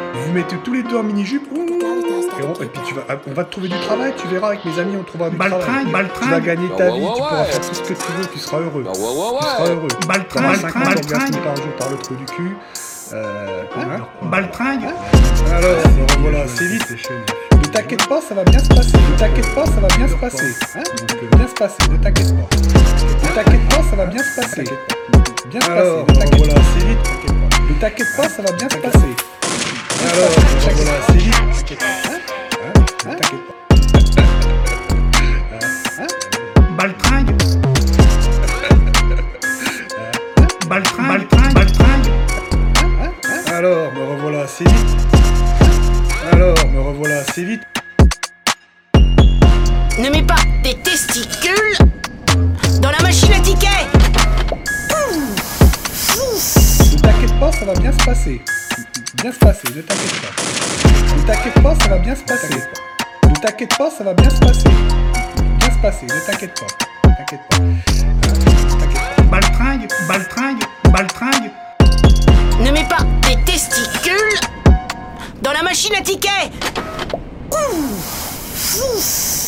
Vous mettez tous les deux en mini-jupe. Et puis on va te trouver du travail, tu verras, avec mes amis, on trouvera du travail. Tu vas gagner ta vie, tu pourras faire tout ce que tu veux, tu seras heureux. Tu seras heureux. T'auras 50 orgasmes par jour par le trou du cul. Baltringue. Alors, voilà, c'est vite. Ne t'inquiète pas, ça va bien se passer. Ne t'inquiète pas, ça va bien se passer. Bien se passer, ne t'inquiète pas. Ne t'inquiète pas, ça va bien se passer. Bien se passer, ne t'inquiète pas. C'est vite. Ne t'inquiète pas, ça va bien se passer. Alors, voilà, c'est vite. Ne t'inquiète pas. Baltringue. Baltringue. Alors, me revoilà assez vite. Ne mets pas tes testicules dans la machine à tickets. Ne t'inquiète pas, ça va bien se passer. Bien se passer, ne t'inquiète pas. Ne t'inquiète pas, ça va bien se passer. Ne t'inquiète pas, ça va bien se passer. Bien se passer, ne t'inquiète pas. T'inquiète pas. Baltringue. Ne mets pas tes testicules dans la machine à tickets.